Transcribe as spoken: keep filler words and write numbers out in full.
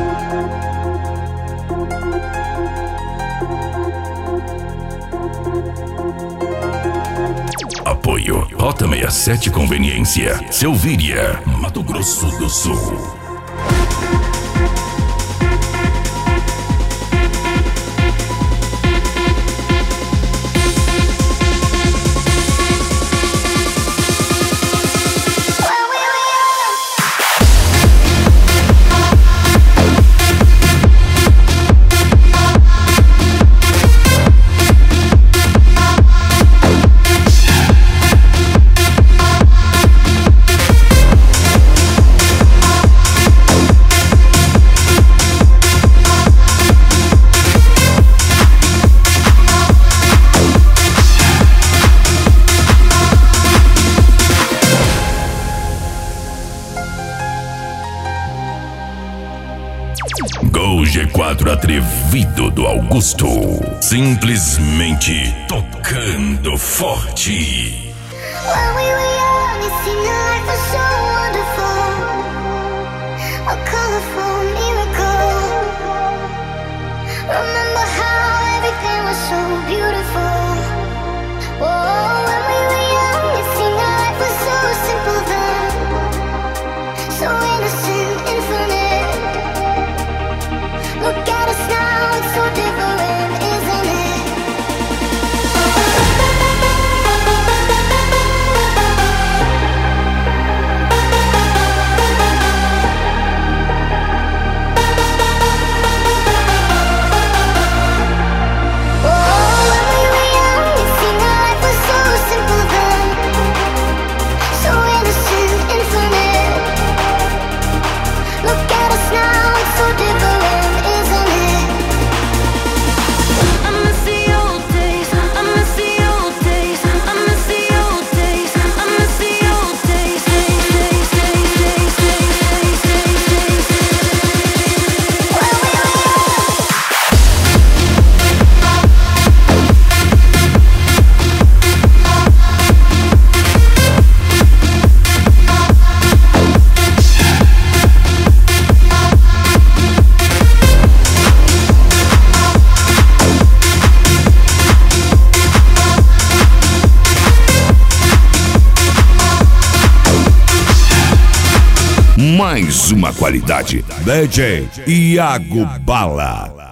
Apoio Rota sessenta e sete Conveniência, Selvíria, Mato Grosso do Sul. Gol G quatro atrevido do Augusto, simplesmente tocando forte. When we were young, it seemed life was so wonderful, a colorful miracle. Remember how everything was so beautiful. Oh, when we were young, it seemed life was so simple then, so innocent, infinite. Look at us now, it's so different, isn't it? Oh, when we were young, it seemed life was so simple then, so innocent, infinite. Look at us now, it's so different. Mais uma qualidade. D J Iago Bala.